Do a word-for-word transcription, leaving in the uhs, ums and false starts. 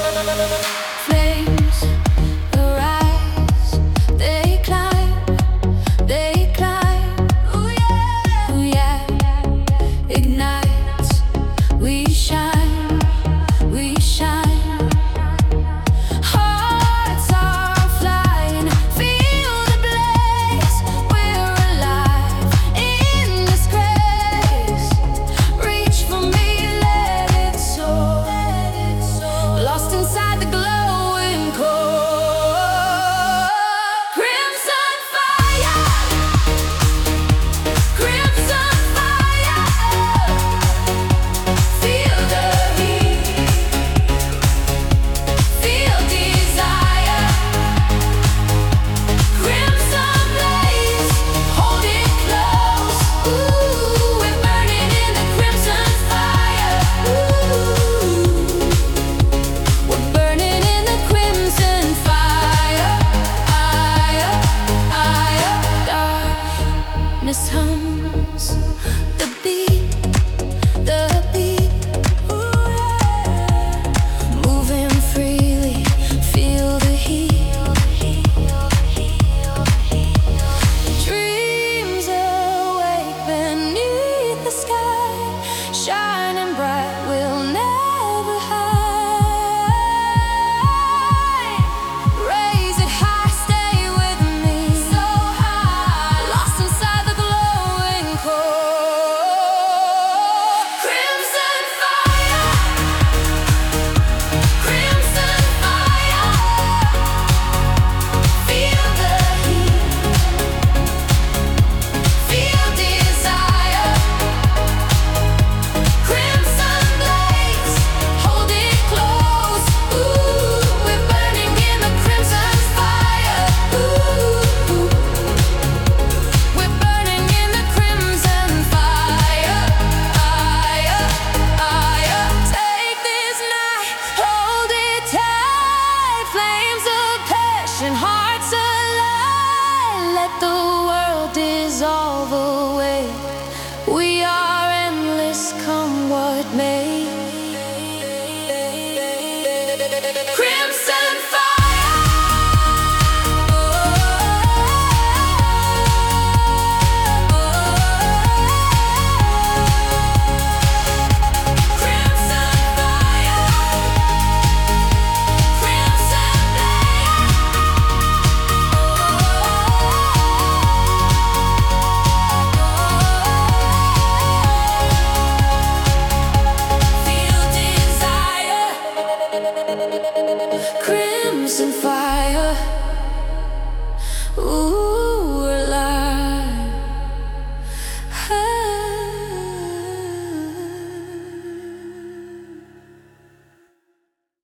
Flames arise, they climb, they climb. Ooh yeah, ooh yeah. Ignites, we shine, we shine. Hearts are flying, feel the blaze. We're alive in this grace. Reach for me, let it soar. Lost inside the glowing core. Crimson fire, crimson fire. Feel the heat, feel desire. Crimson blaze, hold it close. Ooh, we're burning in the crimson fire. Ooh, we're burning in the crimson fire. Fire, fire. Darkness hums the beat, the beat. Ooh, yeah. Moving freely, feel the heat. Dreams awake beneath the sky, shining bright, we'll never hide. Raise it high, stay with me. So high, lost inside the glowing core. Crimson fire, crimson fire. Feel the heat, feel desire. Crimson blaze, hold it close. Ooh, we're burning in the crimson fire. Ooh, we're burning in the crimson fire. Fire, fire. Take this night, hold it tight. Flames of passion, hearts alive. Let the world dissolve away. We are endless, come what may. Crimson fire. Crimson fire. Crimson feel desire. Crimson fire. Ooh.